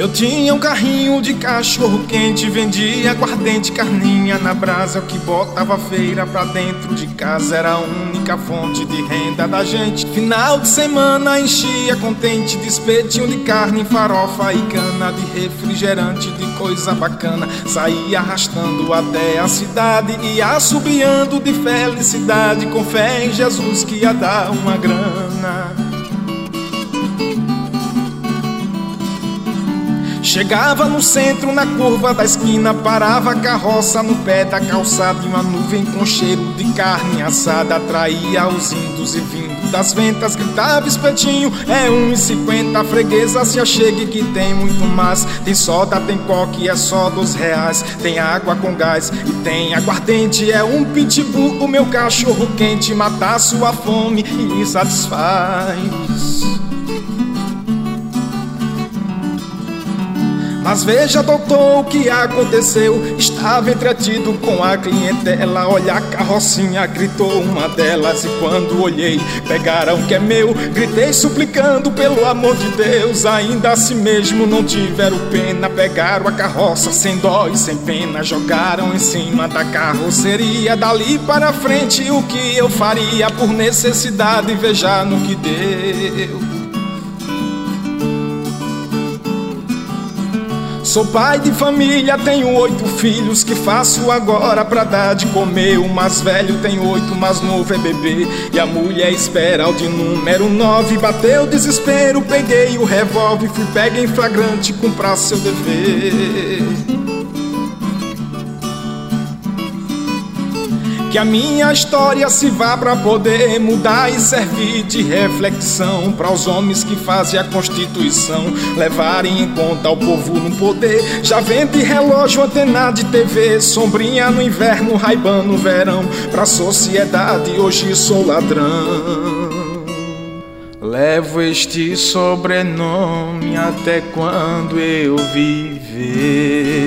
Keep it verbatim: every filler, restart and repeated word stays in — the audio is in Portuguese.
tinha um carrinho de cachorro quente, vendia aguardente, carninha na brasa. O que botava feira pra dentro de casa era a única fonte de renda da gente. Final de semana enchia contente de espetinho de carne, farofa e cana, de refrigerante, de coisa bacana. Saía arrastando até a cidade e assobiando de felicidade, com fé em Jesus que ia dar uma grana. Chegava no centro, na curva da esquina, parava a carroça no pé da calçada, e uma nuvem com cheiro de carne assada atraía os indos, e vindo das ventas gritava espetinho: é um e cinquenta, a freguesa se achegue que tem muito mais. Tem soda, tem coque, é só dois reais. Tem água com gás e tem aguardente. É um pitbull, o meu cachorro quente, matar sua fome e me satisfaz. Mas veja, doutor, o que aconteceu. Estava entretido com a clientela. Olha a carrocinha, gritou uma delas. E quando olhei, pegaram que é meu. Gritei suplicando, pelo amor de Deus. Ainda assim mesmo não tiveram pena. Pegaram a carroça sem dó e sem pena, jogaram em cima da carroceria. Dali para frente o que eu faria por necessidade, veja no que deu. Sou pai de família, tenho oito filhos. Que faço agora pra dar de comer? O mais velho tem oito, o mais novo é bebê. E a mulher espera o de número nove. Bateu desespero, peguei o revólver, fui pega em flagrante, cumprar seu dever. Que a minha história se vá pra poder mudar e servir de reflexão para os homens que fazem a Constituição levarem em conta o povo no poder. Já vende relógio, antena de T V, sombrinha no inverno, Ray-Ban no verão. Pra sociedade hoje sou ladrão. Levo este sobrenome até quando eu viver.